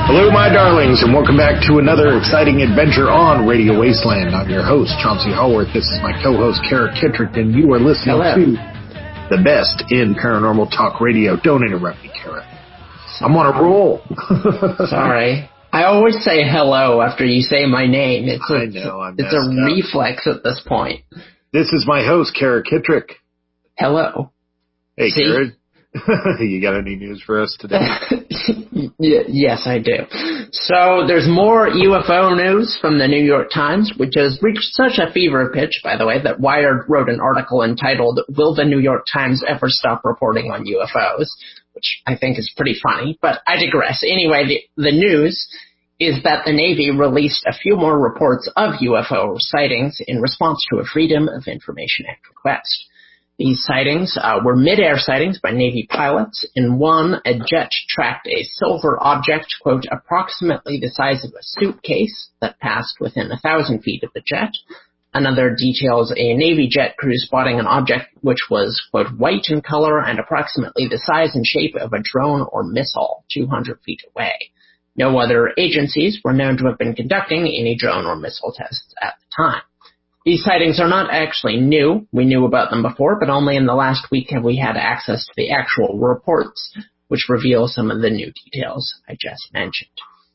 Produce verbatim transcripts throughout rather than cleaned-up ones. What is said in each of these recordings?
Hello, my darlings, and welcome back to another exciting adventure on Radio Wasteland. I'm your host, Chauncey Haworth. This is my co-host, Kara Kittrick, and you are listening Hello. to the best in paranormal talk radio. Don't interrupt me, Kara. I'm on a roll. Sorry. I always say hello after you say my name. It's a, I know, I'm it's a up. reflex at this point. This is my host, Kara Kittrick. Hello. Hey, See? Kara. You got any news for us today? y- yes, I do. So there's more U F O news from the New York Times, which has reached such a fever pitch, by the way, that Wired wrote an article entitled, "Will the New York Times Ever Stop Reporting on U F Os?" which I think is pretty funny, but I digress. Anyway, the, the news is that the Navy released a few more reports of U F O sightings in response to a Freedom of Information Act request. These sightings uh, were mid-air sightings by Navy pilots. In one, a jet tracked a silver object, quote, approximately the size of a suitcase that passed within a thousand feet of the jet. Another details a Navy jet crew spotting an object which was, quote, white in color and approximately the size and shape of a drone or missile two hundred feet away. No other agencies were known to have been conducting any drone or missile tests at the time. These sightings are not actually new. We knew about them before, but only in the last week have we had access to the actual reports, which reveal some of the new details I just mentioned.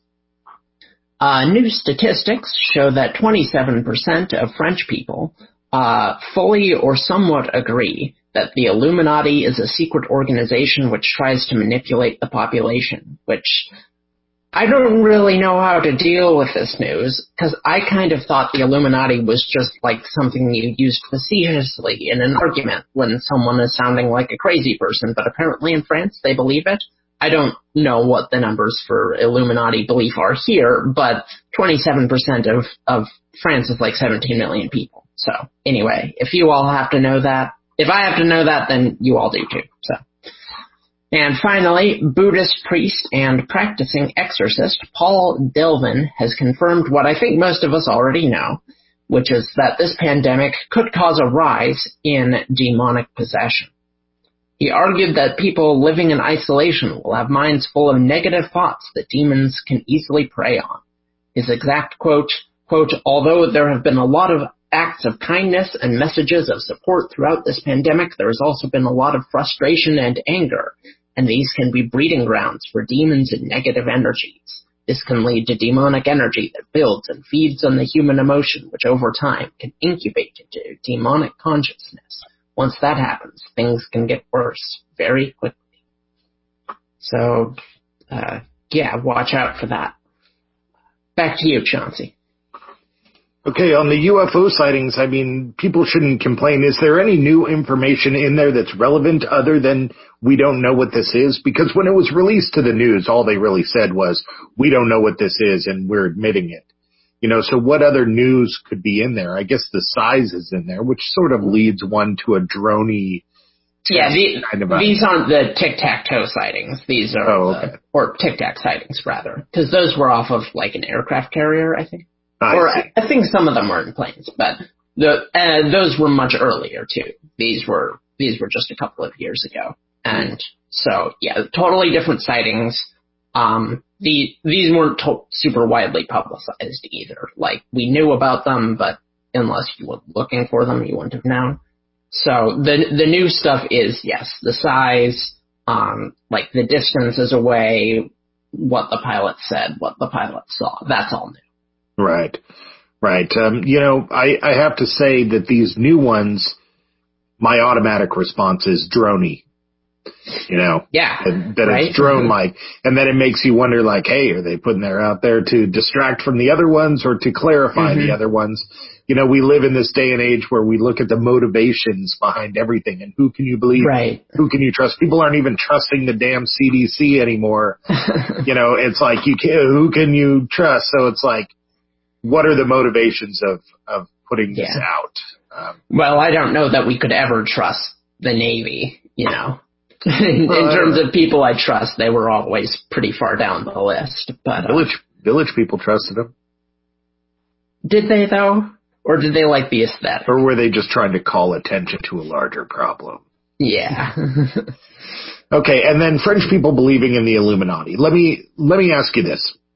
Uh, new statistics show that twenty-seven percent of French people uh, fully or somewhat agree that the Illuminati is a secret organization which tries to manipulate the population, which I don't really know how to deal with this news, because I kind of thought the Illuminati was just like something you used facetiously in an argument when someone is sounding like a crazy person, but apparently in France they believe it. I don't know what the numbers for Illuminati belief are here, but twenty-seven percent of, of France is like seventeen million people. So anyway, if you all have to know that, if I have to know that, then you all do too, so. And finally, Buddhist priest and practicing exorcist Paul Delvin has confirmed what I think most of us already know, which is that this pandemic could cause a rise in demonic possession. He argued that people living in isolation will have minds full of negative thoughts that demons can easily prey on. His exact quote, quote, although there have been a lot of acts of kindness and messages of support throughout this pandemic, there has also been a lot of frustration and anger. And these can be breeding grounds for demons and negative energies. This can lead to demonic energy that builds and feeds on the human emotion, which over time can incubate into demonic consciousness. Once that happens, things can get worse very quickly. So, uh, yeah, watch out for that. Back to you, Chauncey. Okay, on the U F O sightings, I mean, people shouldn't complain. Is there any new information in there that's relevant other than we don't know what this is? Because when it was released to the news, all they really said was, we don't know what this is and we're admitting it. You know, so what other news could be in there? I guess the size is in there, which sort of leads one to a droney. Yeah, the, kind of these aren't the tic-tac-toe sightings. These are, oh, okay. the, or tic-tac sightings, rather. Because those were off of, like, an aircraft carrier, I think. I or see. I, I think some of them were in planes, but the uh, those were much earlier, too. These were these were just a couple of years ago. And mm. so, yeah, totally different sightings. Um, the, these weren't to- super widely publicized either. Like, we knew about them, but unless you were looking for them, you wouldn't have known. So the the new stuff is, yes, the size, um, like the distances away, what the pilot said, what the pilot saw. That's all new. Right, right. Um, you know, I, I have to say that these new ones, my automatic response is droney. You know, yeah, that, that right? it's drone-like. And then it makes you wonder, like, hey, are they putting that out there to distract from the other ones or to clarify mm-hmm. the other ones? You know, we live in this day and age where we look at the motivations behind everything and who can you believe? Right. Who can you trust? People aren't even trusting the damn C D C anymore. You know, it's like, you can, who can you trust? So it's like, what are the motivations of, of putting this yeah. out? Um, well, I don't know that we could ever trust the Navy, you know. in, well, in terms of people I trust, they were always pretty far down the list. But Village uh, Village people trusted them. Did they, though? Or did they like the aesthetic? Or were they just trying to call attention to a larger problem? Yeah. Okay, and then French people believing in the Illuminati. Let me let me ask you this.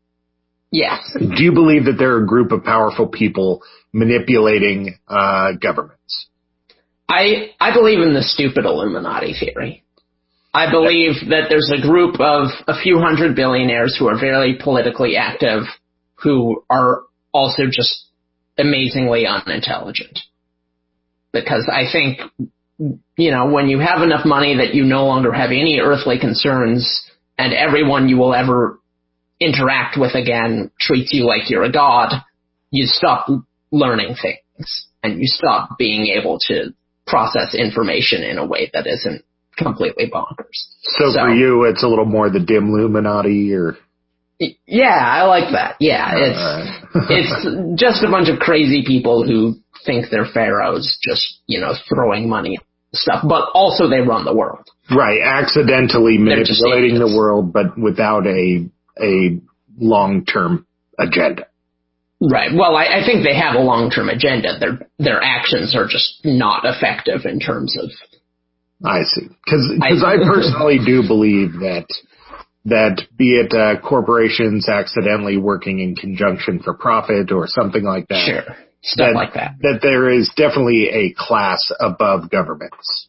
Yes. Do you believe that there are a group of powerful people manipulating uh, governments? I I believe in the stupid Illuminati theory. I believe that there's a group of a few hundred billionaires who are very politically active, who are also just amazingly unintelligent. Because I think, you know, when you have enough money that you no longer have any earthly concerns, and everyone you will ever interact with again treats you like you're a god, you stop learning things, and you stop being able to process information in a way that isn't completely bonkers. So, so for you, it's a little more the dim Illuminati, or? Yeah, I like that. Yeah, it's right. It's just a bunch of crazy people who think they're pharaohs, just, you know, throwing money at stuff, but also they run the world. Right, accidentally manipulating the world, but without a a long-term agenda. Right. Well, I, I think they have a long-term agenda. Their their actions are just not effective in terms of. I see. Because I, I personally do believe that that be it uh, corporations accidentally working in conjunction for profit or something like that. Sure. Stuff that, like that. That there is definitely a class above governments.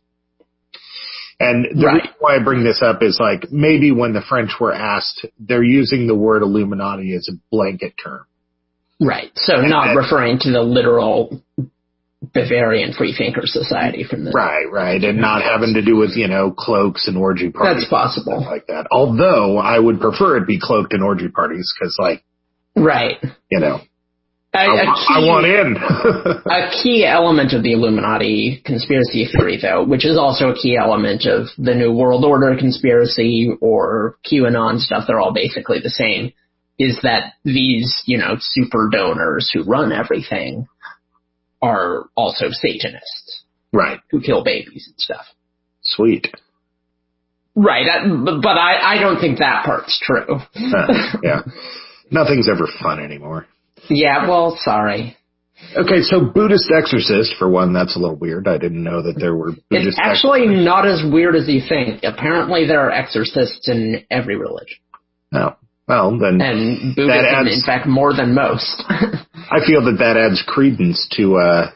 And the right. reason why I bring this up is, like, maybe when the French were asked, they're using the word Illuminati as a blanket term. Right. So and not that, referring to the literal Bavarian Freethinker Society from the... Right, right. And not having to do with, you know, cloaks and orgy parties. That's possible. Like that. Although I would prefer it be cloaked in orgy parties because, like... Right. You know. A, I, a key, I want in. A key element of the Illuminati conspiracy theory, though, which is also a key element of the New World Order conspiracy or QAnon stuff, they're all basically the same, is that these, you know, super donors who run everything are also Satanists. Right. Who kill babies and stuff. Sweet. Right, that, but I, I don't think that part's true. uh, yeah. Nothing's ever fun anymore. Yeah, well, sorry. Okay, so Buddhist exorcist, for one, that's a little weird. I didn't know that there were Buddhist It's actually exorcists. Not as weird as you think. Apparently there are exorcists in every religion. Oh, well, then... And Buddhism, adds, in fact, more than most. I feel that that adds credence to, uh,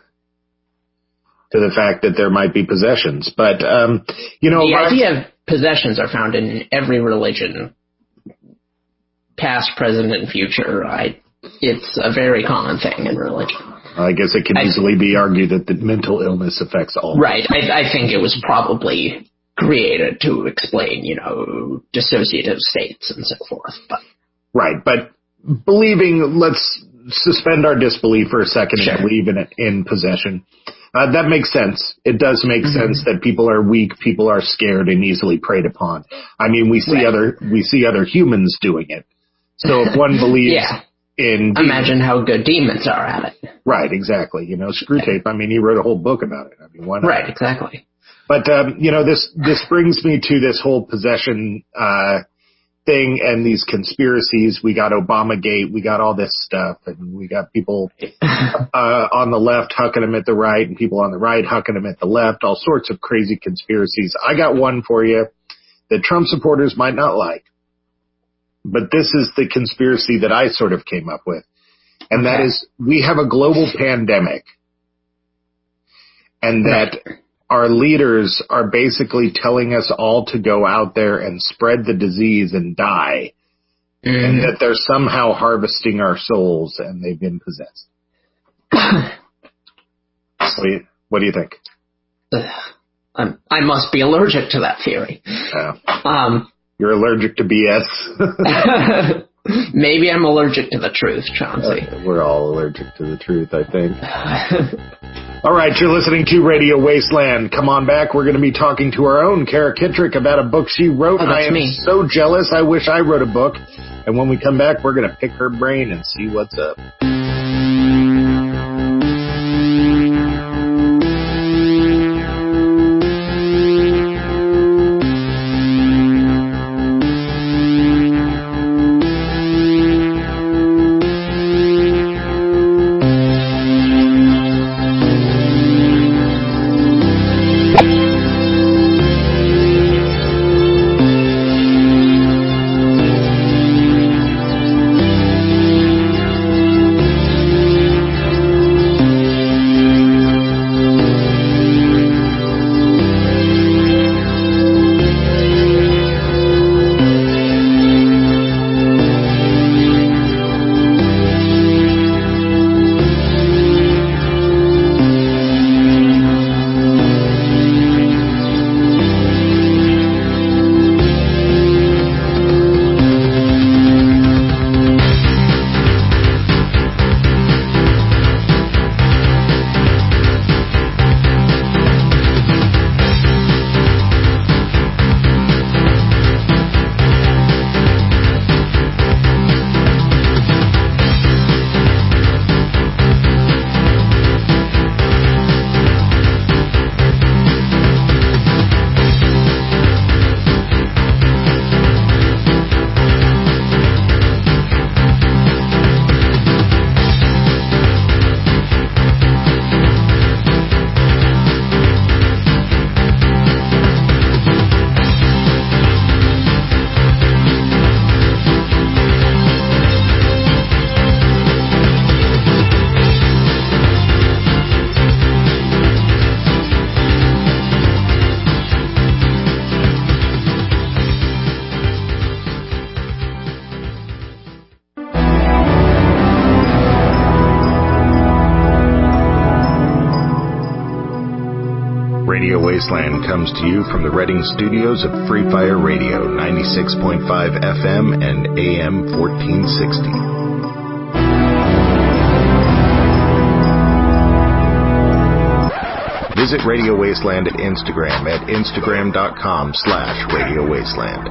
to the fact that there might be possessions. But, um, you know... The idea of possessions are found in every religion, past, present, and future. I... It's a very common thing in religion. I guess it can I, easily be argued that the mental illness affects all. Right. I, I think it was probably created to explain, you know, dissociative states and so forth. But right. But believing, let's suspend our disbelief for a second sure. and believe in it, in possession. Uh, that makes sense. It does make mm-hmm. sense that people are weak, people are scared and easily preyed upon. I mean, we see right. other we see other humans doing it. So if one believes. yeah. In Imagine demons. How good demons are at it. Right, exactly. You know, Screwtape, I mean, he wrote a whole book about it. I mean, why not? Right, exactly. But, um, you know, this, this brings me to this whole possession, uh, thing and these conspiracies. We got Obamagate, we got all this stuff, and we got people, uh, on the left hucking them at the right, and people on the right hucking them at the left, all sorts of crazy conspiracies. I got one for you that Trump supporters might not like. But this is the conspiracy that I sort of came up with. And that is, we have a global pandemic. And that our leaders are basically telling us all to go out there and spread the disease and die. Mm. And that they're somehow harvesting our souls and they've been possessed. what, do you, what do you think? I'm, I must be allergic to that theory. Yeah. Um, You're allergic to B S. Maybe I'm allergic to the truth, Chauncey. Uh, we're all allergic to the truth, I think. All right, you're listening to Radio Wasteland. Come on back. We're going to be talking to our own Kara Kittrick about a book she wrote. Oh, that's I am me. so jealous. I wish I wrote a book. And when we come back, we're going to pick her brain and see what's up. Wasteland comes to you from the Reading studios of Free Fire Radio, ninety-six point five F M and A M fourteen sixty. Visit Radio Wasteland at Instagram at instagram.com slash Radio Wasteland.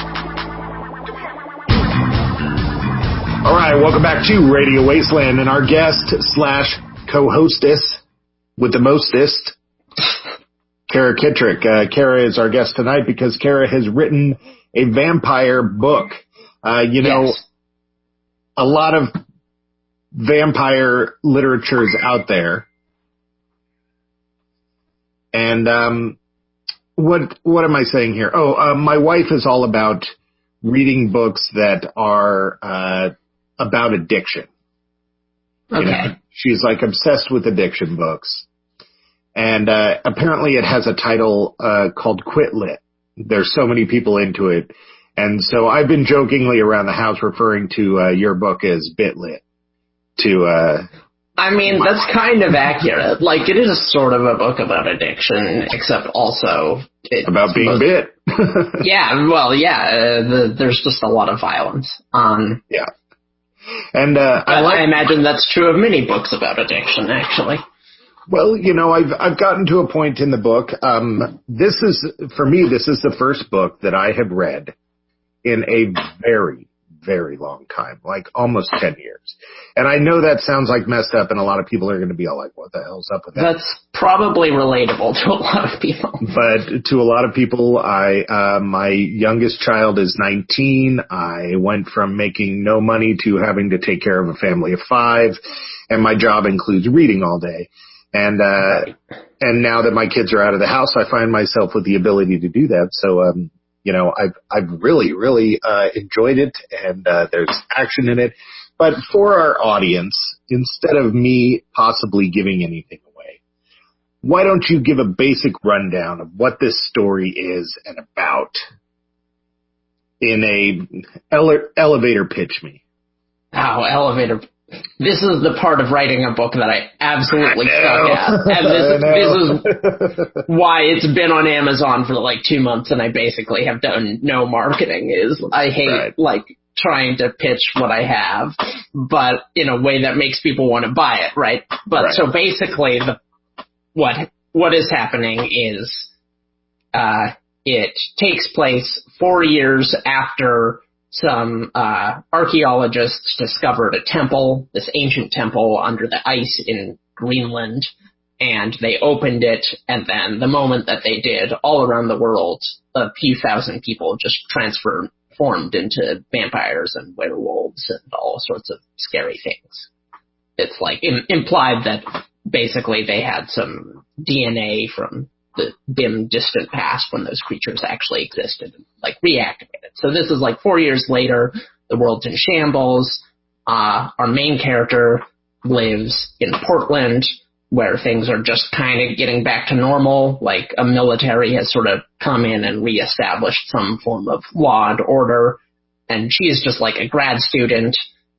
All right, welcome back to Radio Wasteland, and our guest slash co-hostess with the mostest, Kara Kittrick. Uh, Kara is our guest tonight because Kara has written a vampire book. Uh, you know, yes. A lot of vampire literature is out there. And um, what what am I saying here? Oh, uh, my wife is all about reading books that are uh, about addiction. Okay. You know, she's like obsessed with addiction books. And uh, apparently it has a title uh, called Quit Lit. There's so many people into it. And so I've been jokingly around the house referring to uh, your book as Bit Lit. To, uh, I mean, that's kind of accurate. Like, it is sort of a book about addiction, except also... About being bit. yeah, well, yeah, uh, the, there's just a lot of violence. Um, yeah. And uh, I, like, I imagine that's true of many books about addiction, actually. Well, you know, I've I've gotten to a point in the book. Um, this is, for me, this is the first book that I have read in a very, very long time, like almost ten years. And I know that sounds like messed up, and a lot of people are going to be all like, what the hell's up with that? That's probably relatable to a lot of people. But to a lot of people, I uh, my youngest child is nineteen. I went from making no money to having to take care of a family of five, and my job includes reading all day. And, uh, and now that my kids are out of the house, I find myself with the ability to do that. So, um, you know, I've, I've really, really, uh, enjoyed it, and, uh, there's action in it. But for our audience, instead of me possibly giving anything away, why don't you give a basic rundown of what this story is and about in a ele- elevator pitch me? Oh, elevator This is the part of writing a book that I absolutely suck at. And this, this is why it's been on Amazon for like two months and I basically have done no marketing. Is I hate right. like trying to pitch what I have, but in a way that makes people want to buy it, right? But right. so basically the what what is happening is uh it takes place four years after some uh archaeologists discovered a temple, this ancient temple under the ice in Greenland, and they opened it, and then the moment that they did, all around the world, a few thousand people just transformed into vampires and werewolves and all sorts of scary things. It's like im- implied that basically they had some D N A from the dim, distant past when those creatures actually existed, and like reactivated. So this is like four years later, the world's in shambles. Uh, our main character lives in Portland, where things are just kind of getting back to normal. Like a military has sort of come in and reestablished some form of law and order. And she is just like a grad student.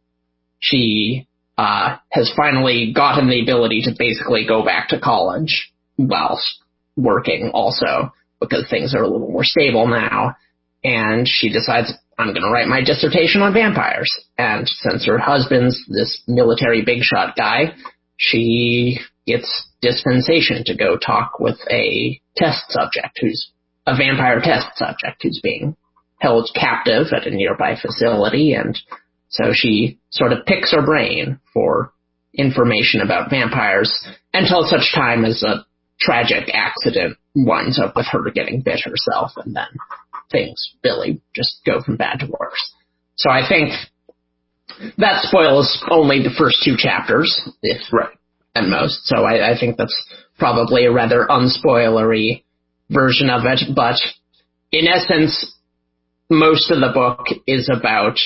She uh, has finally gotten the ability to basically go back to college whilst working also, because things are a little more stable now, and she decides, I'm going to write my dissertation on vampires. And since her husband's this military big shot guy, she gets dispensation to go talk with a test subject who's a vampire test subject who's being held captive at a nearby facility. And so she sort of picks her brain for information about vampires until such time as a tragic accident winds up with her getting bit herself, and then things really just go from bad to worse. So I think that spoils only the first two chapters, if right. at most. So I, I think that's probably a rather unspoilery version of it. But in essence, most of the book is about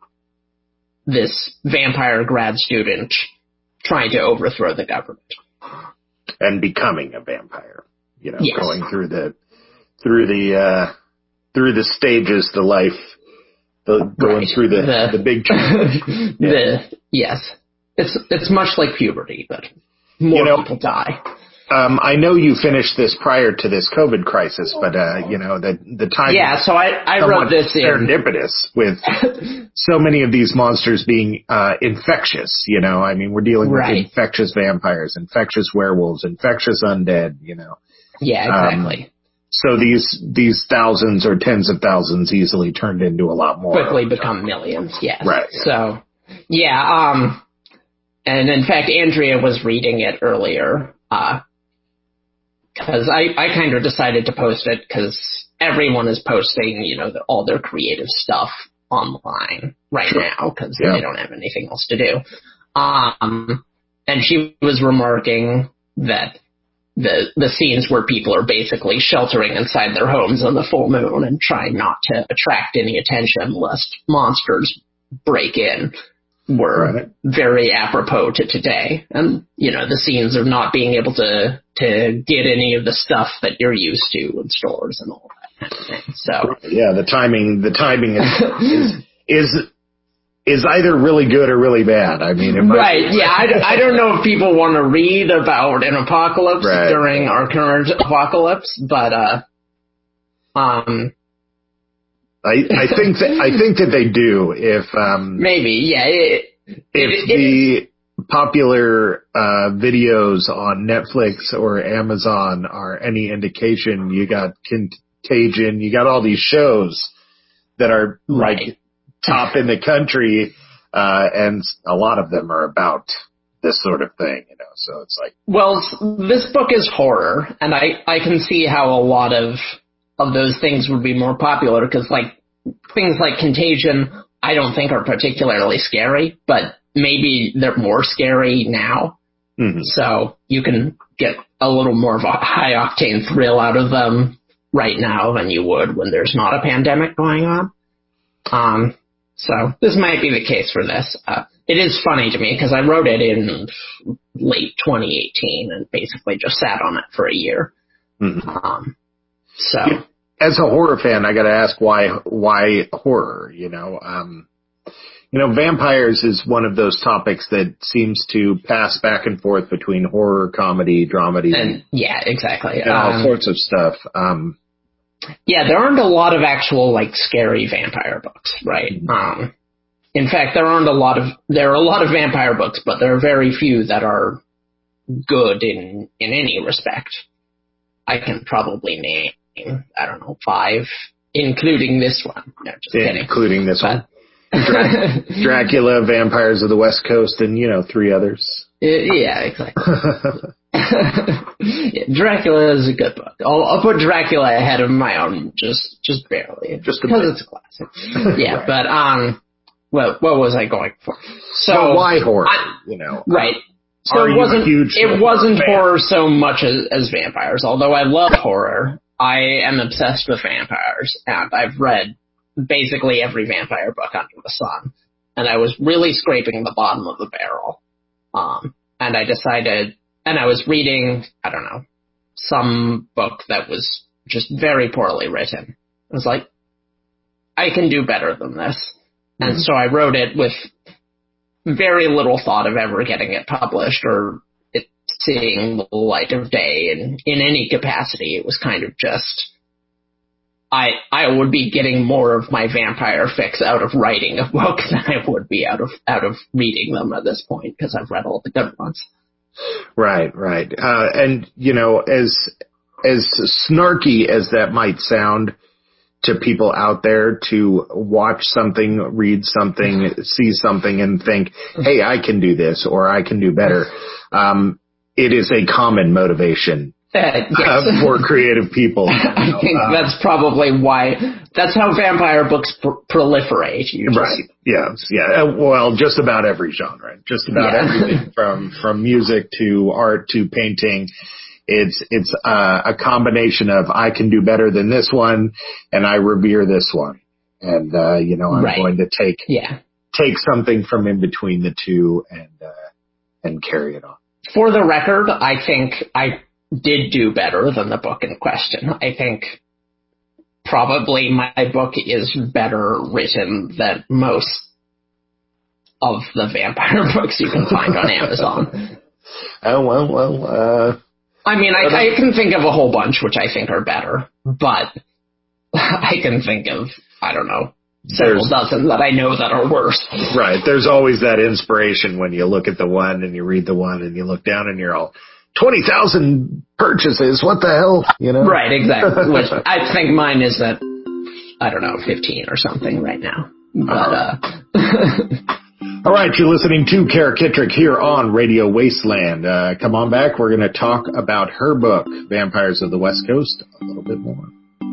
this vampire grad student trying to overthrow the government. And becoming a vampire, you know, yes. going through the, through the, uh, through the stages, the life, the, going right. through the, the, the big change. the, yes. It's, it's much like puberty, but more you know, people die. um, I know you finished this prior to this COVID crisis, but uh, you know the the time. Yeah, so I I wrote this in serendipitous with so many of these monsters being uh, infectious. You know, I mean, we're dealing right. with infectious vampires, infectious werewolves, infectious undead. You know. Yeah, exactly. Um, so these these thousands or tens of thousands easily turned into a lot more. Quickly become millions. Yes. Right. So yeah. Um. And in fact, Andrea was reading it earlier. Uh. Because I, I kind of decided to post it because everyone is posting, you know, the, all their creative stuff online right sure. now because yeah. they don't have anything else to do. Um, and she was remarking that the the scenes where people are basically sheltering inside their homes on the full moon and trying not to attract any attention lest monsters break in were right. very apropos to today. And, you know, the scenes of not being able to, to get any of the stuff that you're used to in stores and all that kind of thing. So yeah, the timing, the timing is, is, is, is either really good or really bad. I mean, it might right. Yeah. I, I don't know if people want to read about an apocalypse right. during our current apocalypse, but, uh, um, I, I think that I think that they do. If um, maybe, yeah. It, if it, the it, popular uh, videos on Netflix or Amazon are any indication, you got Contagion, you got all these shows that are like right. top in the country, uh, and a lot of them are about this sort of thing. You know, so it's like, well, this book is horror, and I I can see how a lot of of those things would be more popular because, like, things like Contagion, I don't think are particularly scary, but maybe they're more scary now. Mm-hmm. So you can get a little more of a high octane thrill out of them right now than you would when there's not a pandemic going on. Um, so this might be the case for this. Uh, it is funny to me because I wrote it in late twenty eighteen and basically just sat on it for a year. Mm-hmm. Um, so. As a horror fan, I got to ask why why horror? You know, um, you know, vampires is one of those topics that seems to pass back and forth between horror, comedy, dramedy, and yeah, exactly, and all um, sorts of stuff. Um, yeah, there aren't a lot of actual like scary vampire books, right? Mm-hmm. Um, in fact, there aren't a lot of there are a lot of vampire books, but there are very few that are good in in any respect. I can probably name. I don't know, five, including this one. No, just yeah, kidding. Including this but, one. Dra- Dracula, Vampires of the West Coast, and, you know, three others. Yeah, exactly. yeah, Dracula is a good book. I'll, I'll put Dracula ahead of my own, just just barely. Just because it's a classic. Yeah, right. but, um, well, what was I going for? So well, why horror, I, you know? Right. So Are it wasn't, huge it wasn't fan? horror so much as, as vampires, although I love horror. I am obsessed with vampires, and I've read basically every vampire book under the sun. And I was really scraping the bottom of the barrel. Um, and I decided, and I was reading, I don't know, some book that was just very poorly written. I was like, I can do better than this. Mm-hmm. And so I wrote it with very little thought of ever getting it published or it seeing the light of day in, in any capacity. It was kind of just, I I would be getting more of my vampire fix out of writing a book than I would be out of out of reading them at this point because I've read all the good ones. Right, right. Uh, and, you know, as as snarky as that might sound to people out there to watch something, read something, see something and think, hey, I can do this or I can do better. Um, it is a common motivation uh, yes. uh, for creative people. I know, think uh, that's probably why, that's how vampire books pr- proliferate. You right. Just, yes. Yeah. Well, just about every genre, just about yeah. everything from, from music to art to painting. It's it's uh, a combination of I can do better than this one, and I revere this one, and uh, you know I'm right. going to take yeah. take something from in between the two and uh, and carry it on. For the record, I think I did do better than the book in question. I think probably my book is better written than most of the vampire books you can find on Amazon. Oh well, well. Uh... I mean, I, I can think of a whole bunch which I think are better, but I can think of, I don't know, several There's, dozen that I know that are worse. Right. There's always that inspiration when you look at the one and you read the one and you look down and you're all, twenty thousand purchases, what the hell? You know? Right, exactly. Which I think mine is at, I don't know, fifteen or something right now. But, uh... All right, you're listening to Kara Kittrick here on Radio Wasteland. Uh, come on back. We're going to talk about her book, Vampires of the West Coast, a little bit more.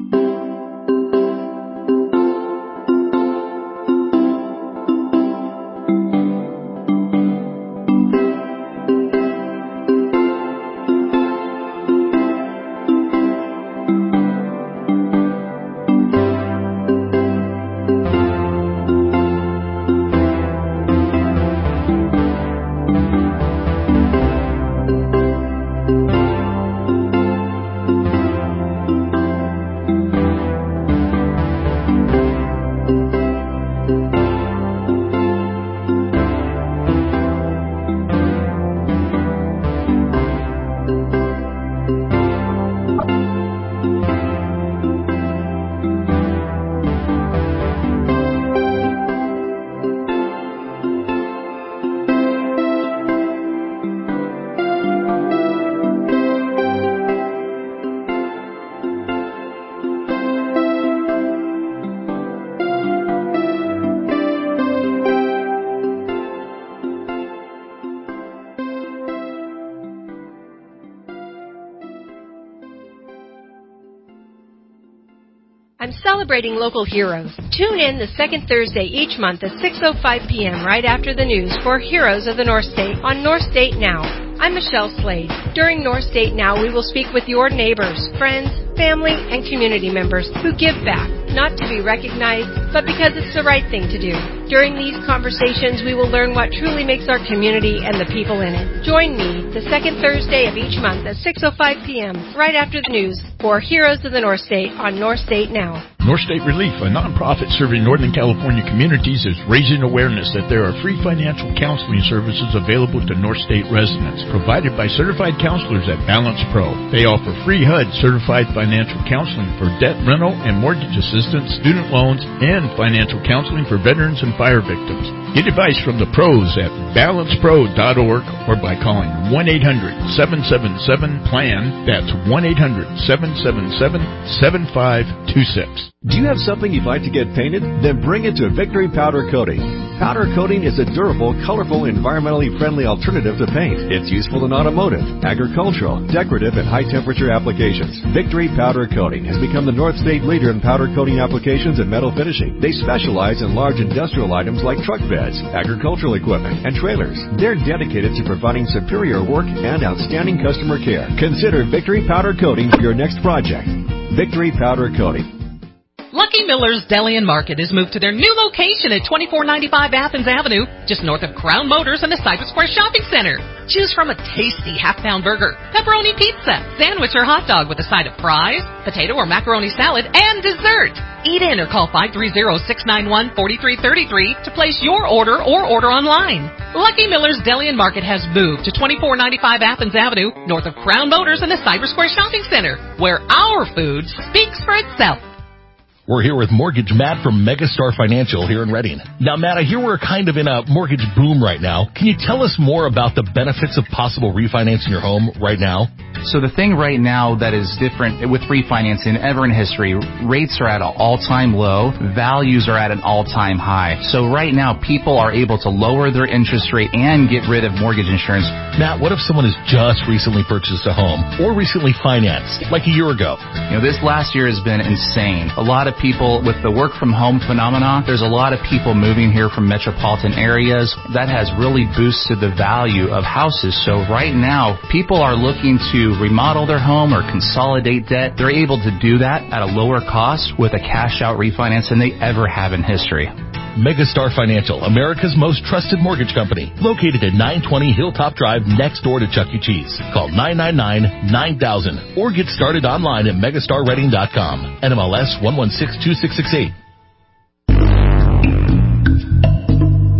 I'm celebrating local heroes. Tune in the second Thursday each month at six oh five p.m. right after the news for Heroes of the North State on North State Now. I'm Michelle Slade. During North State Now, we will speak with your neighbors, friends, family, and community members who give back, not to be recognized, but because it's the right thing to do. During these conversations, we will learn what truly makes our community and the people in it. Join me the second Thursday of each month at six oh five p.m. right after the news for Heroes of the North State on North State Now. North State Relief, a nonprofit serving Northern California communities, is raising awareness that there are free financial counseling services available to North State residents, provided by certified counselors at Balance Pro. They offer free H U D certified financial counseling for debt, rental, and mortgage assistance, student loans, and financial counseling for veterans and fire victims. Get advice from the pros at balance pro dot org or by calling one eight hundred seven seven seven plan. That's one eight hundred seven seven seven seven five two six. Do you have something you'd like to get painted? Then bring it to Victory Powder Coating. Powder coating is a durable, colorful, environmentally friendly alternative to paint. It's useful in automotive, agricultural, decorative, and high-temperature applications. Victory Powder Coating has become the North State leader in powder coating applications and metal finishing. They specialize in large industrial items like truck beds, agricultural equipment, and trailers. They're dedicated to providing superior work and outstanding customer care. Consider Victory Powder Coating for your next project. Victory Powder Coating. Lucky Miller's Deli and Market has moved to their new location at twenty-four ninety-five Athens Avenue, just north of Crown Motors and the Cypress Square Shopping Center. Choose from a tasty half-pound burger, pepperoni pizza, sandwich or hot dog with a side of fries, potato or macaroni salad, and dessert. Eat in or call five three zero, six nine one, four three three three to place your order or order online. Lucky Miller's Deli and Market has moved to twenty-four ninety-five Athens Avenue, north of Crown Motors and the Cypress Square Shopping Center, where our food speaks for itself. We're here with Mortgage Matt from Megastar Financial here in Redding. Now, Matt, I hear we're kind of in a mortgage boom right now. Can you tell us more about the benefits of possible refinancing your home right now? So the thing right now that is different with refinancing ever in history, rates are at an all-time low, values are at an all-time high. So right now, people are able to lower their interest rate and get rid of mortgage insurance. Matt, what if someone has just recently purchased a home or recently financed, like a year ago? You know, this last year has been insane. A lot of people, with the work from home phenomenon, there's a lot of people moving here from metropolitan areas. That has really boosted the value of houses. So right now, people are looking to remodel their home or consolidate debt. They're able to do that at a lower cost with a cash-out refinance than they ever have in history. Megastar Financial, America's most trusted mortgage company, located at nine twenty Hilltop Drive next door to Chuck E. Cheese. Call nine nine nine, nine thousand or get started online at megastar redding dot com. N M L S one one six two six six eight.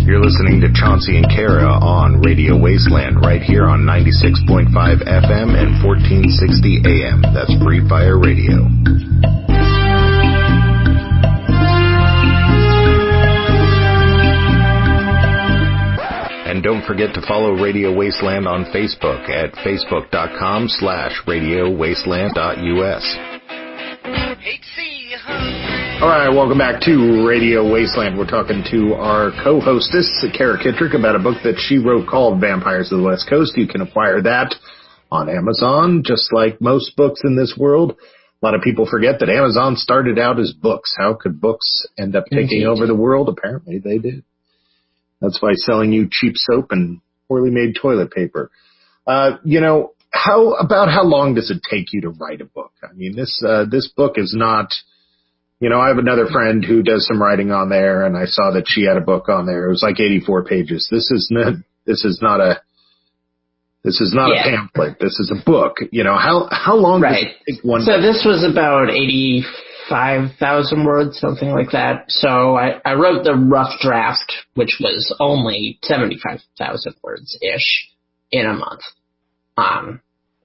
You're listening to Chauncey and Kara on Radio Wasteland right here on ninety-six point five F M and fourteen sixty A M. That's Free Fire Radio. And don't forget to follow Radio Wasteland on Facebook at facebook.com slash Radio Wasteland dot US. All right, welcome back to Radio Wasteland. We're talking to our co-hostess, Kara Kittrick, about a book that she wrote called Vampires of the West Coast. You can acquire that on Amazon, just like most books in this world. A lot of people forget that Amazon started out as books. How could books end up taking over the world? Apparently they did. That's by selling you cheap soap and poorly made toilet paper. Uh, you know, how, about how long does it take you to write a book? I mean, this, uh, this book is not, you know, I have another friend who does some writing on there, and I saw that she had a book on there. It was like eighty-four pages. This is not, this is not a, this is not yeah. a pamphlet. This is a book. You know, how, how long right. does it take one So book? This was about eighty-five thousand words, something like that. So I, I wrote the rough draft, which was only seventy-five thousand words-ish in a month. Um,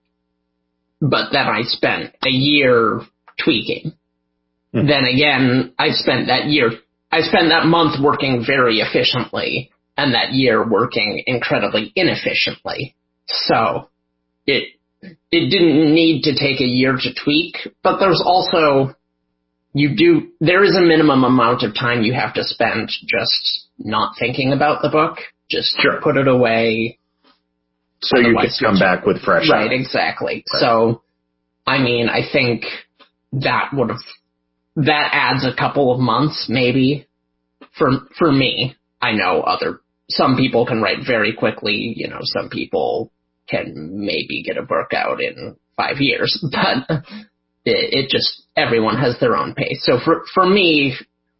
but then I spent a year tweaking. Mm-hmm. Then again, I spent that year, I spent that month working very efficiently and that year working incredibly inefficiently. So it, it didn't need to take a year to tweak, but there's also, you do, there is a minimum amount of time you have to spend just not thinking about the book. Just sure. put it away. So you can come back with fresh. Right, exactly. Right. So, I mean, I think that would have, that adds a couple of months, maybe, for, for me. I know other, some people can write very quickly, you know, some people can maybe get a book out in five years, but it, it just, everyone has their own pace. So for, for me,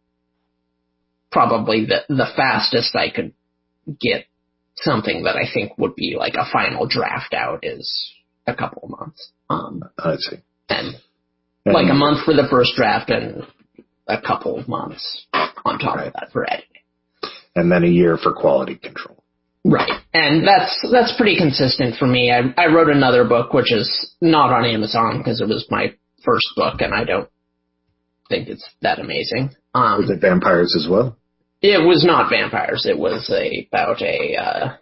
probably the, the fastest I could get something that I think would be like a final draft out is a couple of months. Um, I see. And, and like a month for the first draft and a couple of months on top right. of that for editing. And then a year for quality control. Right. And that's, that's pretty consistent for me. I, I wrote another book, which is not on Amazon because it was my first book and I don't think it's that amazing. Um, was it vampires as well? It was not vampires. It was a, about a, uh,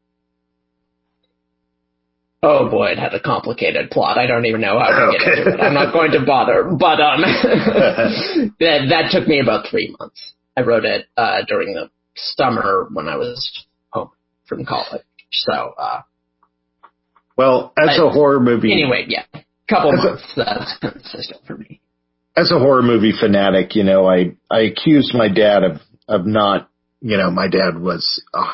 oh boy, it had a complicated plot. I don't even know how to okay. get into it. I'm not going to bother. But, um, that, that took me about three months. I wrote it, uh, during the summer when I was home from college. So, uh. Well, as I, a horror movie. Anyway, yeah. Couple months, a, that's consistent for me. As a horror movie fanatic, you know, I, I accused my dad of, of not, you know, my dad was, uh,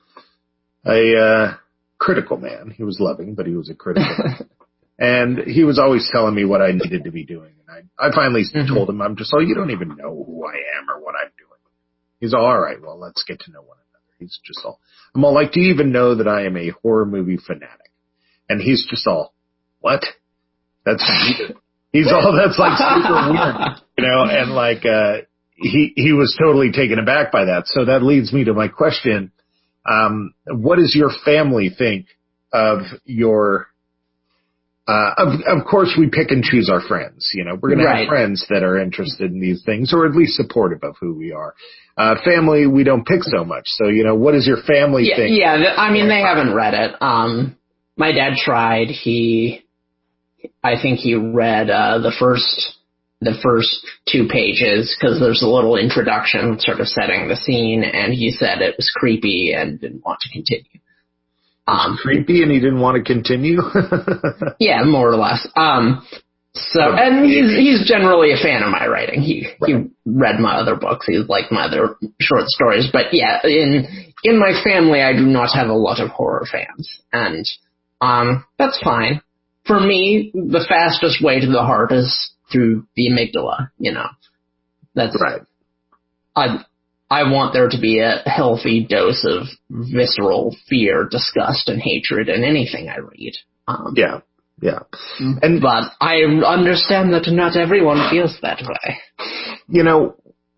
a, uh, critical man. He was loving, but he was a critical man. And he was always telling me what I needed to be doing. And I, I finally mm-hmm. told him, I'm just, oh, you don't even know who I am or what I'm doing. He's all, all right, well, let's get to know one another. He's just all, I'm all like, do you even know that I am a horror movie fanatic? And he's just all, what? That's weird. He's all, that's like super weird, you know, and like, uh, he, he was totally taken aback by that. So that leads me to my question. Um, what does your family think of your, uh, of, of course we pick and choose our friends, you know, we're going right. to have friends that are interested in these things or at least supportive of who we are. Uh, family, we don't pick so much. So, you know, what does your family yeah, think? Yeah. I mean, they haven't read it. Um, my dad tried, he, I think he read, uh, the first, the first two pages because there's a little introduction sort of setting the scene and he said it was creepy and didn't want to continue. Um, creepy and he didn't want to continue? Yeah, more or less. Um, so, and he's, he's generally a fan of my writing. He, right. he read my other books. He liked my other short stories, but yeah, in, in my family, I do not have a lot of horror fans and, um, that's fine. For me, the fastest way to the heart is through the amygdala, you know. That's right. I I want there to be a healthy dose of visceral fear, disgust, and hatred in anything I read. Um, yeah, yeah. And but I understand that not everyone feels that way. You know,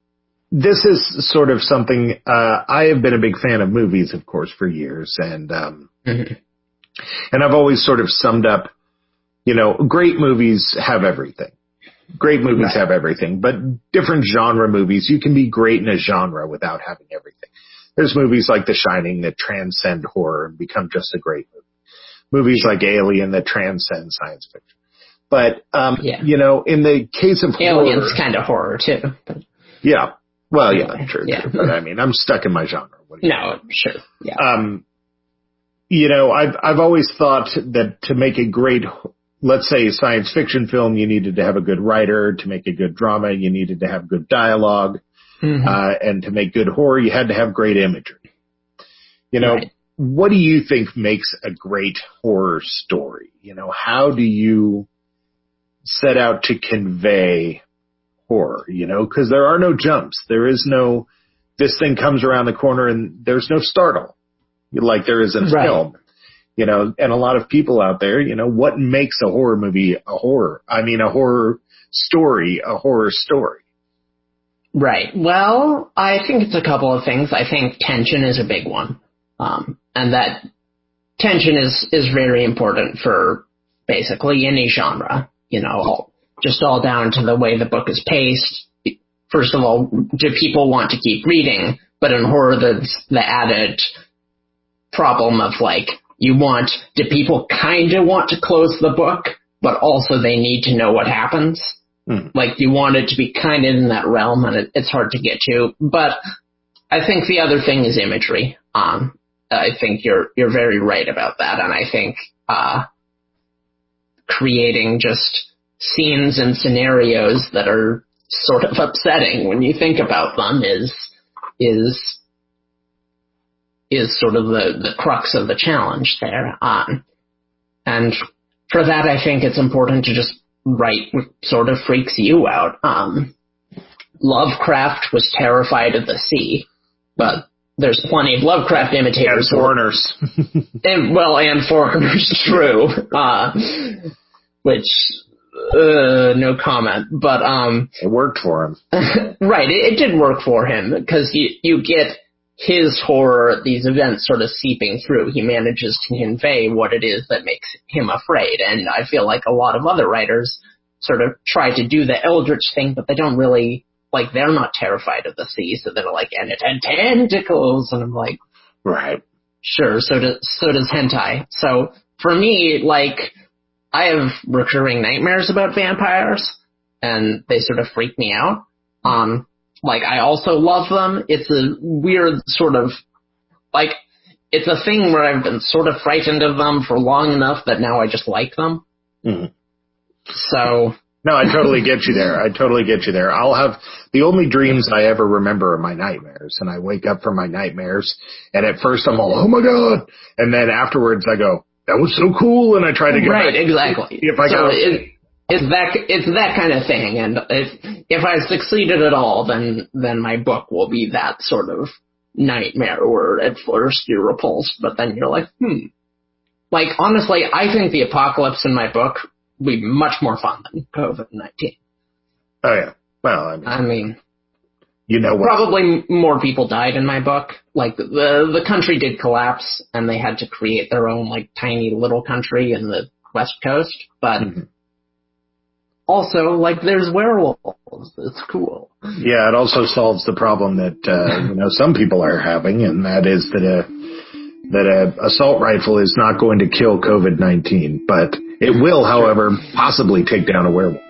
this is sort of something, uh, I have been a big fan of movies, of course, for years. And, um, mm-hmm. and I've always sort of summed up, you know, great movies have everything. Great movies right. have everything, but different genre movies, you can be great in a genre without having everything. There's movies like The Shining that transcend horror and become just a great movie. Movies like Alien that transcend science fiction. But, um, yeah. you know, in the case of Alien's horror, kind of horror too. But yeah. Well, yeah, yeah true, yeah. true. But I mean, I'm stuck in my genre. What do you no, mean? sure. Yeah. Um, you know, I've, I've always thought that to make a great, let's say, science fiction film, you needed to have a good writer. To make a good drama, you needed to have good dialogue. Mm-hmm. Uh, and to make good horror, you had to have great imagery. You know, right. what do you think makes a great horror story? You know, how do you set out to convey horror? You know, because there are no jumps. There is no, this thing comes around the corner and there's no startle like there is in a right. film. You know, and a lot of people out there, you know, what makes a horror movie a horror? I mean, a horror story, a horror story. Right. Well, I think it's a couple of things. I think tension is a big one. Um, and that tension is, is very important for basically any genre, you know, all, just all down to the way the book is paced. First of all, do people want to keep reading? But in horror, there's the added problem of like, you want, do people kind of want to close the book, but also they need to know what happens? Hmm. Like, you want it to be kind of in that realm, and it, it's hard to get to. But I think the other thing is imagery. Um, I think you're you're very right about that, and I think uh, creating just scenes and scenarios that are sort of upsetting when you think about them is is is sort of the, the crux of the challenge there. Um, and for that, I think it's important to just write what sort of freaks you out. Um, Lovecraft was terrified of the sea, but there's plenty of Lovecraft imitators. And foreigners. and, well, and foreigners, true. Uh, which, uh, no comment. But, um. It worked for him. Right, it, it did work for him, because you, you get his horror, these events sort of seeping through. He manages to convey what it is that makes him afraid. And I feel like a lot of other writers sort of try to do the Eldritch thing, but they don't really, like, they're not terrified of the sea, so they're like, and it had tentacles, and I'm like, right, sure, so does, so does hentai. So for me, like, I have recurring nightmares about vampires, and they sort of freak me out. Um, Like, I also love them. It's a weird sort of, like, it's a thing where I've been sort of frightened of them for long enough that now I just like them. Mm-hmm. So. No, I totally get you there. I totally get you there. I'll have, the only dreams I ever remember are my nightmares, and I wake up from my nightmares, and at first I'm all, oh my God, and then afterwards I go, that was so cool, and I try to get right, back. exactly. If I so go, it, It's that it's that kind of thing, and if if I succeeded at all, then then my book will be that sort of nightmare where at first you're repulsed, but then you're like, hmm. Like, honestly, I think the apocalypse in my book would be much more fun than COVID nineteen. Oh yeah, well, I mean, I mean, you know what? Probably more people died in my book. Like, the the country did collapse, and they had to create their own like tiny little country in the West Coast, but. Mm-hmm. Also, like, there's werewolves. It's cool. Yeah, it also solves the problem that, uh, you know, some people are having, and that is that a, that a assault rifle is not going to kill COVID nineteen, but it will, however, possibly take down a werewolf.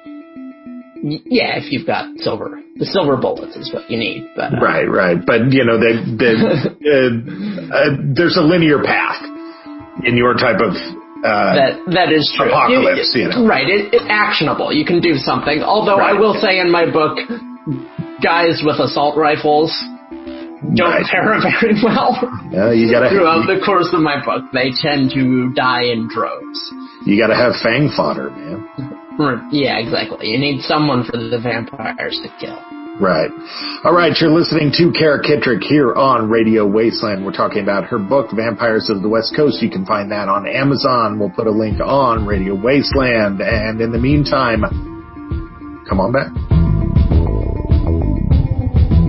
Yeah, if you've got silver. The silver bullets is what you need. But, uh, right, right. But, you know, the, the, uh, uh, there's a linear path in your type of Uh, that that is true. Apocalypse, you, you know. Right, it, it's actionable. You can do something. Although right. I will say in my book, guys with assault rifles don't right. fare very well. No, you gotta, Throughout you, the course of my book, they tend to die in droves. You gotta have fang fodder, man. Yeah, exactly. You need someone for the vampires to kill. Right. All right, you're listening to Kara Kittrick here on Radio Wasteland. We're talking about her book, Vampires of the West Coast. You can find that on Amazon. We'll put a link on Radio Wasteland. And in the meantime, come on back.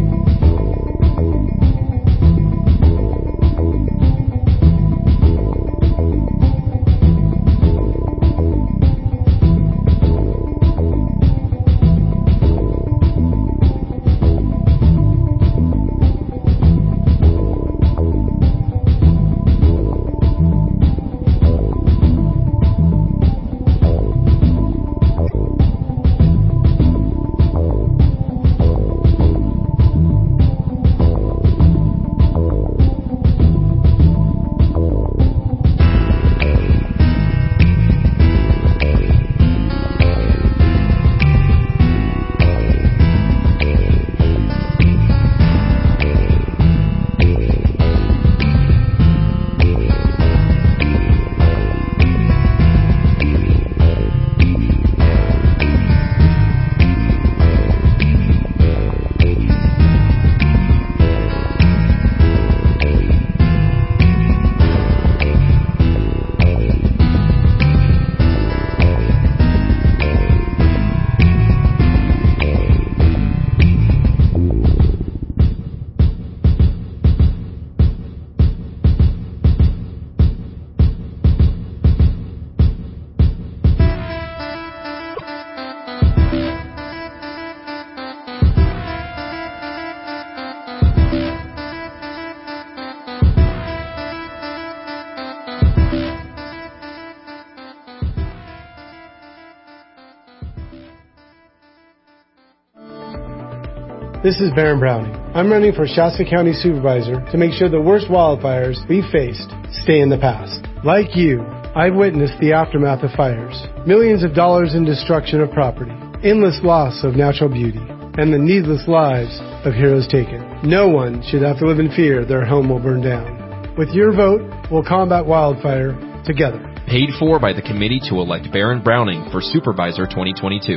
This is Baron Browning. I'm running for Shasta County Supervisor to make sure the worst wildfires we faced stay in the past. Like you, I've witnessed the aftermath of fires, millions of dollars in destruction of property, endless loss of natural beauty, and the needless lives of heroes taken. No one should have to live in fear their home will burn down. With your vote, we'll combat wildfire together. Paid for by the committee to elect Baron Browning for Supervisor twenty twenty-two.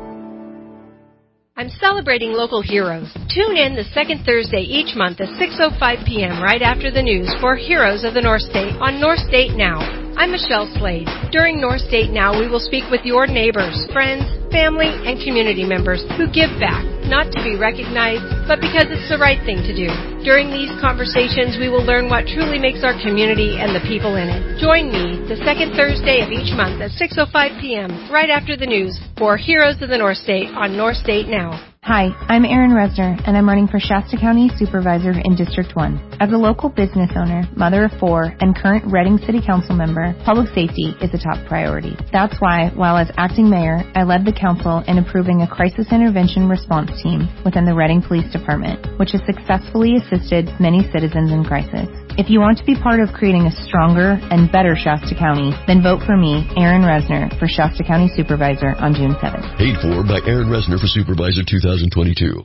I'm celebrating local heroes. Tune in the second Thursday each month at six oh five p.m. right after the news for Heroes of the North State on North State Now. I'm Michelle Slade. During North State Now, we will speak with your neighbors, friends, family, and community members who give back, not to be recognized, but because it's the right thing to do. During these conversations, we will learn what truly makes our community and the people in it. Join me the second Thursday of each month at six oh five p.m. right after the news for Heroes of the North State on North State Now. Hi, I'm Erin Resner, and I'm running for Shasta County Supervisor in District one. As a local business owner, mother of four, and current Reading City Council member, public safety is a top priority. That's why, while as acting mayor, I led the council in approving a crisis intervention response team within the Reading Police Department, which has successfully assisted many citizens in crisis. If you want to be part of creating a stronger and better Shasta County, then vote for me, Erin Resner, for Shasta County Supervisor on June seventh. Paid for by Erin Resner for Supervisor two thousand twenty-two.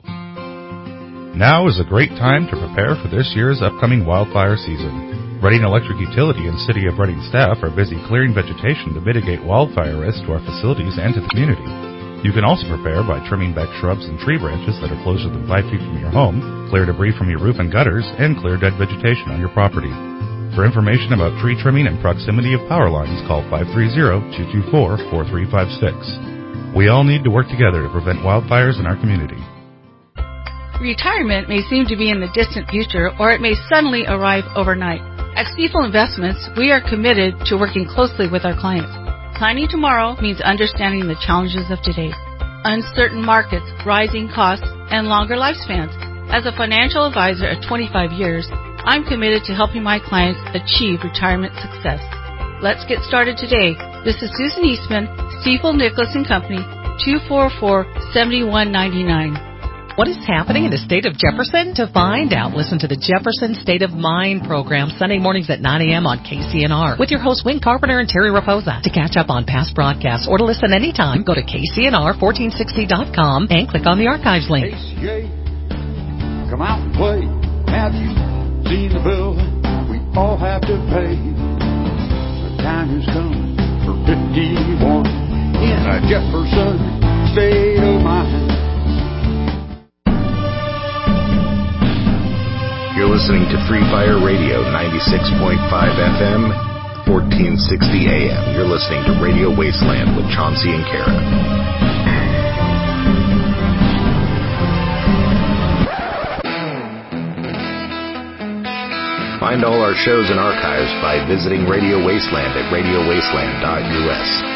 Now is a great time to prepare for this year's upcoming wildfire season. Reading Electric Utility and City of Reading staff are busy clearing vegetation to mitigate wildfire risk to our facilities and to the community. You can also prepare by trimming back shrubs and tree branches that are closer than five feet from your home, clear debris from your roof and gutters, and clear dead vegetation on your property. For information about tree trimming and proximity of power lines, call five three zero, two two four, four three five six. We all need to work together to prevent wildfires in our community. Retirement may seem to be in the distant future, or it may suddenly arrive overnight. At Stifel Investments, we are committed to working closely with our clients. Planning tomorrow means understanding the challenges of today. Uncertain markets, rising costs, and longer lifespans. As a financial advisor of twenty-five years, I'm committed to helping my clients achieve retirement success. Let's get started today. This is Susan Eastman, Stifel Nicholas and Company, two four four, seven one nine nine. What is happening in the state of Jefferson? To find out, listen to the Jefferson State of Mind program Sunday mornings at nine a.m. on K C N R with your hosts Wayne Carpenter and Terry Raposa. To catch up on past broadcasts or to listen anytime, go to K C N R fourteen sixty dot com and click on the archives link. K C A, come out and play. Have you seen the bill we all have to pay? The time has come for fifty-one in a Jefferson State of Mind. You're listening to Free Fire Radio, ninety-six point five F M, fourteen sixty A M. You're listening to Radio Wasteland with Chauncey and Kara. Find all our shows and archives by visiting Radio Wasteland at radio wasteland dot U S.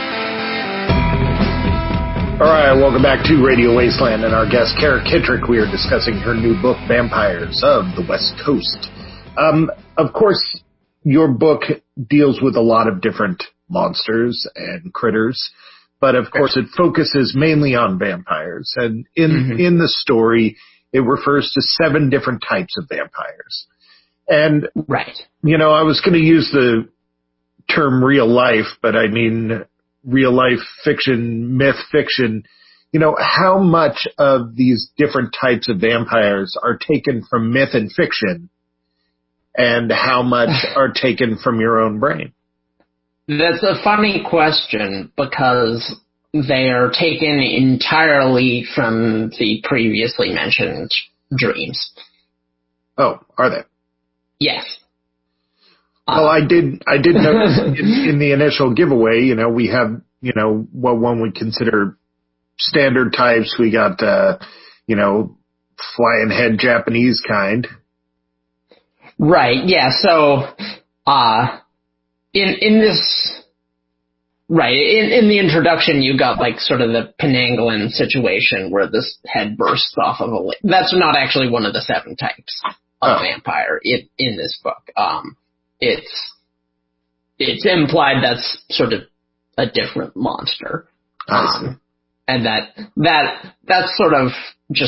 All right, welcome back to Radio Wasteland and our guest, Kara Kittrick. We are discussing her new book, Vampires of the West Coast. Um, of course, your book deals with a lot of different monsters and critters, but of course it focuses mainly on vampires. And in, mm-hmm. in the story, it refers to seven different types of vampires. And, right. you know, I was going to use the term real life, but I mean real life fiction, myth fiction. You know, how much of these different types of vampires are taken from myth and fiction, and how much are taken from your own brain? That's a funny question, because they are taken entirely from the previously mentioned dreams. Oh, are they? Yes. Well, I did, I did notice in, in the initial giveaway, you know, we have, you know, what one would consider standard types. We got, uh, you know, flying head Japanese kind. Right. Yeah. So, uh, in, in this, right. In, in the introduction, you got like sort of the Penanglan situation where this head bursts off of a lake. That's not actually one of the seven types of oh. vampire in, in this book. Um, It's it's implied that's sort of a different monster, um, and that that that's sort of just a,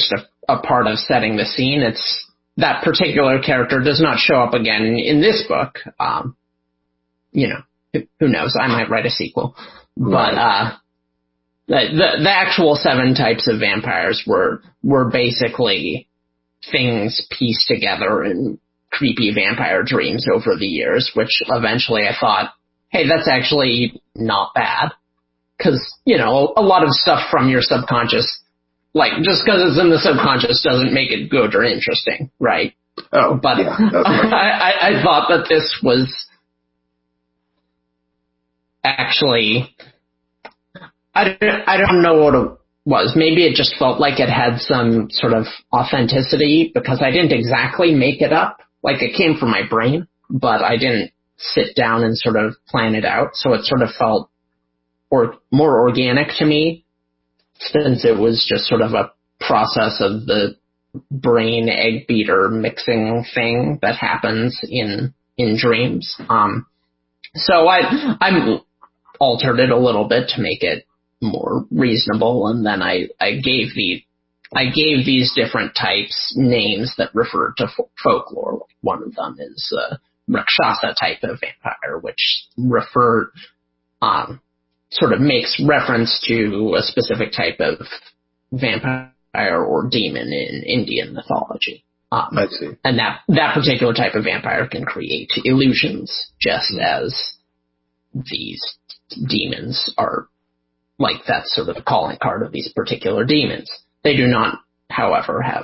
a part of setting the scene. It's that particular character does not show up again in this book. Um, you know, who, who knows? I might write a sequel. But uh, the, the the actual seven types of vampires were were basically things pieced together in creepy vampire dreams over the years, which eventually I thought, hey, that's actually not bad. Because, you know, a lot of stuff from your subconscious, like, just because it's in the subconscious doesn't make it good or interesting, right? Oh, but yeah, I, I, I thought that this was actually, I don't, I don't know what it was. Maybe it just felt like it had some sort of authenticity because I didn't exactly make it up. Like, it came from my brain, but I didn't sit down and sort of plan it out. So it sort of felt or more organic to me, since it was just sort of a process of the brain egg beater mixing thing that happens in in dreams. Um, so I I altered it a little bit to make it more reasonable, and then I I gave the I gave these different types names that refer to fo- folklore. One of them is a Rakshasa type of vampire, which refer um. sort of makes reference to a specific type of vampire or demon in Indian mythology. Um, I see. And that, that particular type of vampire can create illusions just as these demons are, like, that's sort of the calling card of these particular demons. They do not, however, have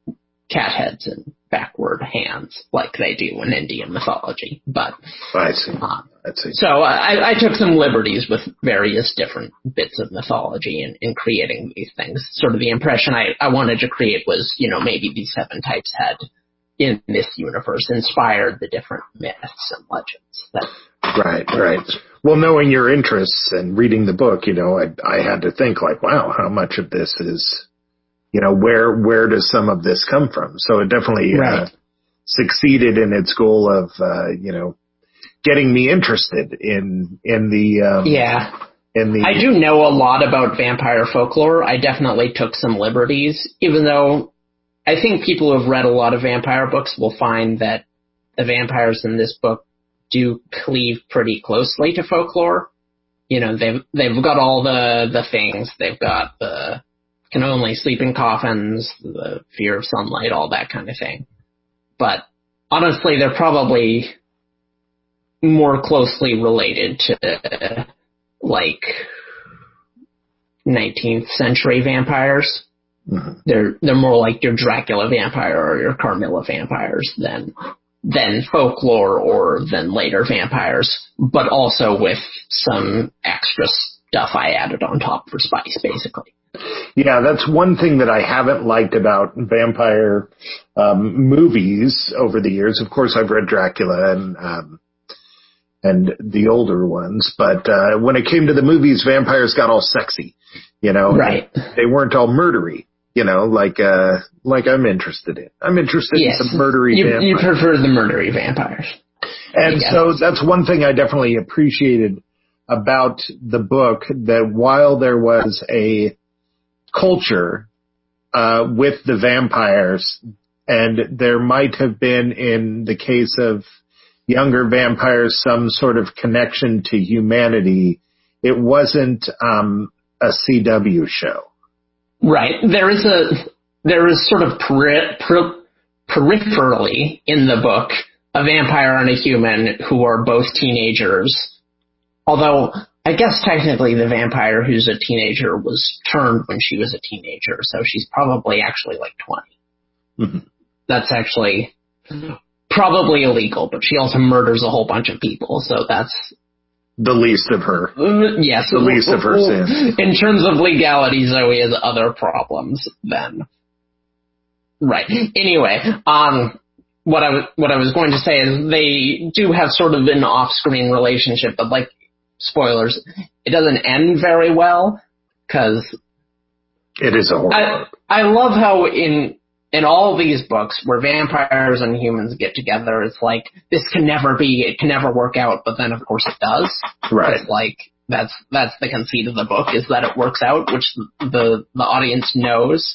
cat heads and backward hands like they do in Indian mythology. But I see. Um, I see. So I, I took some liberties with various different bits of mythology in, in creating these things. Sort of the impression I, I wanted to create was, you know, maybe these seven types had, in this universe, inspired the different myths and legends. That Right, right. Well, knowing your interests and reading the book, you know, I, I had to think like, wow, how much of this is, you know, where where does some of this come from? So it definitely right. uh, succeeded in its goal of, uh, you know, getting me interested in in the um, yeah. In the I do know a lot about vampire folklore. I definitely took some liberties, even though I think people who have read a lot of vampire books will find that the vampires in this book do cleave pretty closely to folklore. You know, they've they've got all the the things. They've got the can only sleep in coffins, the fear of sunlight, all that kind of thing. But honestly, they're probably more closely related to, like, nineteenth century vampires. Mm-hmm. They're they're more like your Dracula vampire or your Carmilla vampires than than folklore or than later vampires, but also with some extra stuff I added on top for spice, basically. Yeah, that's one thing that I haven't liked about vampire um, movies over the years. Of course, I've read Dracula and um, and the older ones, but uh, when it came to the movies, vampires got all sexy, you know. Right. They weren't all murdery, you know, like uh, like I'm interested in. I'm interested yes. in some murdery you, vampires. You prefer the murdery vampires. And so that's one thing I definitely appreciated about the book, that while there was a culture uh, with the vampires, and there might have been, in the case of younger vampires, some sort of connection to humanity, it wasn't um, a C W show. Right. There is a there is sort of peri- per- peripherally in the book a vampire and a human who are both teenagers. Although I guess technically the vampire who's a teenager was turned when she was a teenager, so she's probably actually like twenty. Mm-hmm. That's actually probably illegal, but she also murders a whole bunch of people, so that's the least of her. Uh, yes, the least of her sins. In terms of legality, Zoe has other problems then. Right. Anyway, um, what I was what I was going to say is they do have sort of an off-screen relationship, but like, spoilers, it doesn't end very well, because it is a horror. I, I love how in in all these books where vampires and humans get together, it's like, this can never be, it can never work out, but then of course it does. Right. It's like, that's that's the conceit of the book, is that it works out, which the the audience knows.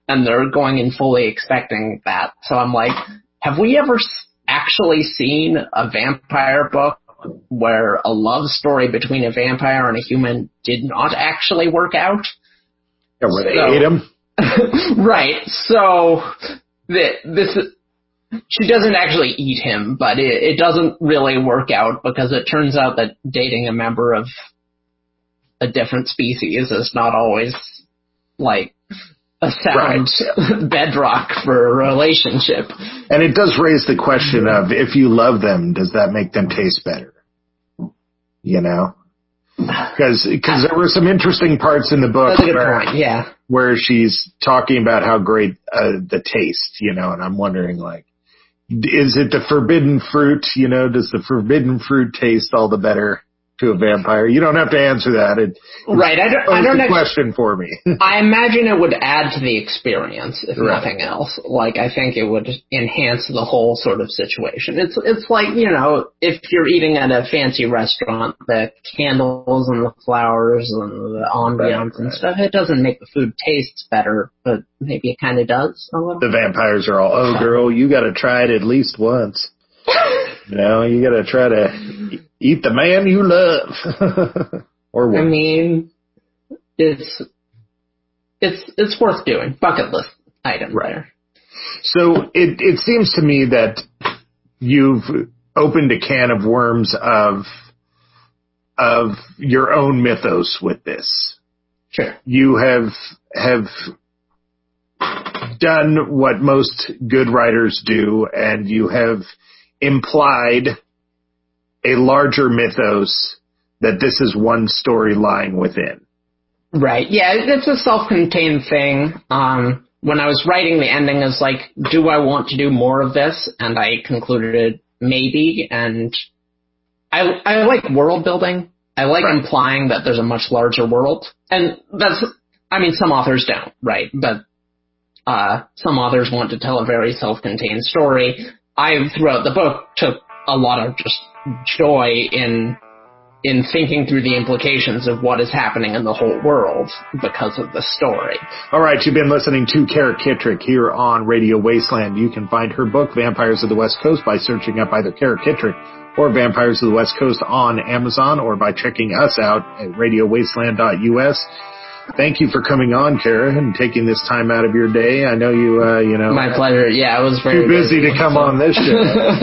and they're going in fully expecting that. So I'm like, have we ever actually seen a vampire book where a love story between a vampire and a human did not actually work out? Yeah, where they ate him? Right. So the, this she doesn't actually eat him, but it, it doesn't really work out because it turns out that dating a member of a different species is not always like a sound right. bedrock for a relationship. And it does raise the question of, if you love them, does that make them taste better? You know? Because because there were some interesting parts in the book That's a good where, point, yeah. where she's talking about how great uh, the taste, you know, and I'm wondering, like, is it the forbidden fruit? You know, does the forbidden fruit taste all the better to a vampire? You don't have to answer that. It, right, I don't. I don't. It's a question for me. I imagine it would add to the experience, if right. nothing else. Like, I think it would enhance the whole sort of situation. It's it's like, you know, if you're eating at a fancy restaurant, the candles and the flowers and the ambiance right, right. and stuff, it doesn't make the food taste better, but maybe it kind of does a little. The vampires are all, oh, girl, you got to try it at least once. You know, you got to try to eat the man you love. Or what? I mean, it's it's it's worth doing. Bucket list item right. there. So it it seems to me that you've opened a can of worms of of your own mythos with this. Sure. You have have done what most good writers do, and you have implied a larger mythos that this is one storyline within. Right. Yeah, it's a self-contained thing. Um, when I was writing the ending, I was like, do I want to do more of this? And I concluded maybe. And I I like world building. I like right. implying that there's a much larger world. And that's, I mean, some authors don't, right? But uh, some authors want to tell a very self-contained story. I, throughout the book, took a lot of just joy in in thinking through the implications of what is happening in the whole world because of the story. All right, you've been listening to Kara Kittrick here on Radio Wasteland. You can find her book, Vampires of the West Coast, by searching up either Kara Kittrick or Vampires of the West Coast on Amazon, or by checking us out at radio wasteland dot U S. Thank you for coming on, Kara, and taking this time out of your day. I know you, uh, you know. My pleasure. Yeah, I was very too busy, busy to come so. on this show.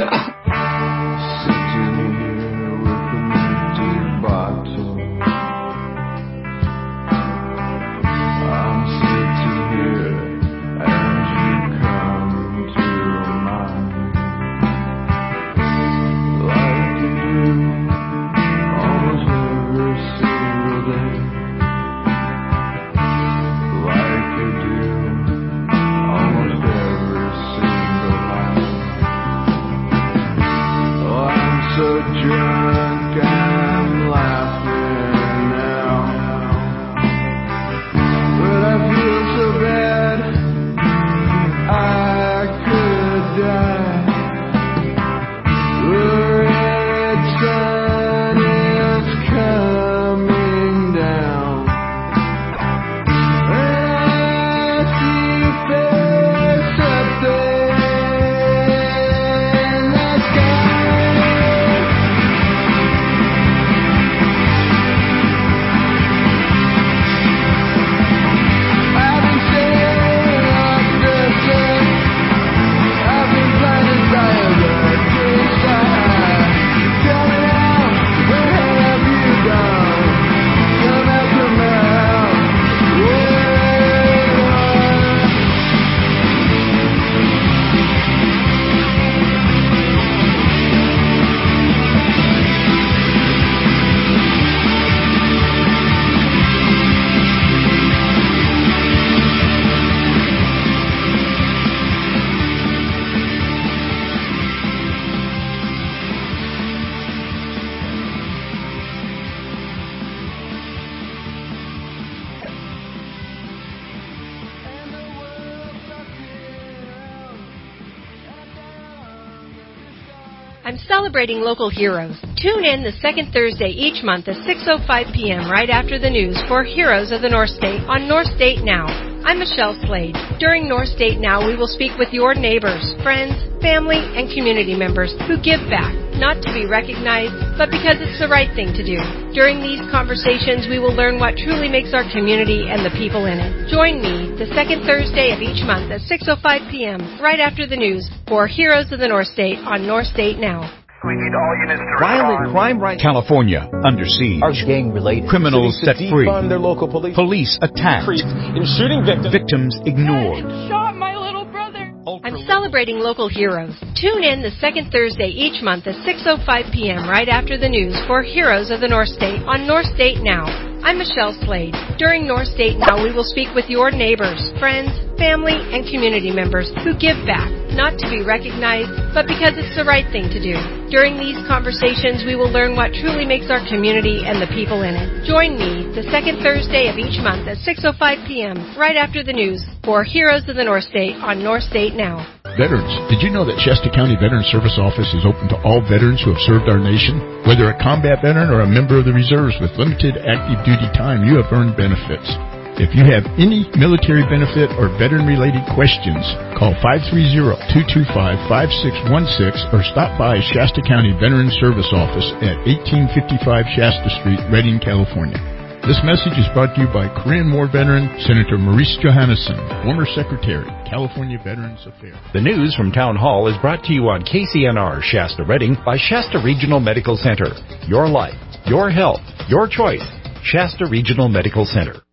I'm celebrating local heroes. Tune in the second Thursday each month at six oh five p.m. right after the news for Heroes of the North State on North State Now. I'm Michelle Slade. During North State Now, we will speak with your neighbors, friends, family, and community members who give back, not to be recognized, but because it's the right thing to do. During these conversations, we will learn what truly makes our community and the people in it. Join me the second Thursday of each month at six oh five p.m., right after the news, for Heroes of the North State on North State Now. We need all units to Violent crime right California under siege. Are gang related. Criminals set free. Their local police. Police attacked. In shooting victims. Victims ignored. Shot my little brother. I'm celebrating local heroes. Tune in the second Thursday each month at six oh five p.m. right after the news for Heroes of the North State on North State Now. I'm Michelle Slade. During North State Now, we will speak with your neighbors, friends, family, and community members who give back, not to be recognized, but because it's the right thing to do. During these conversations, we will learn what truly makes our community and the people in it. Join me the second Thursday of each month at six oh five p.m. right after the news for Heroes of the North State on North State Now. Veterans, did you know that Shasta County Veterans Service Office is open to all veterans who have served our nation? Whether a combat veteran or a member of the reserves with limited active duty time, you have earned benefits. If you have any military benefit or veteran-related questions, call five three zero, two two five, five six one six or stop by Shasta County Veterans Service Office at eighteen fifty-five Shasta Street, Redding, California. This message is brought to you by Korean War veteran Senator Maurice Johannesson, former Secretary, California Veterans Affairs. The news from Town Hall is brought to you on K C N R Shasta Redding by Shasta Regional Medical Center. Your life, your health, your choice. Shasta Regional Medical Center.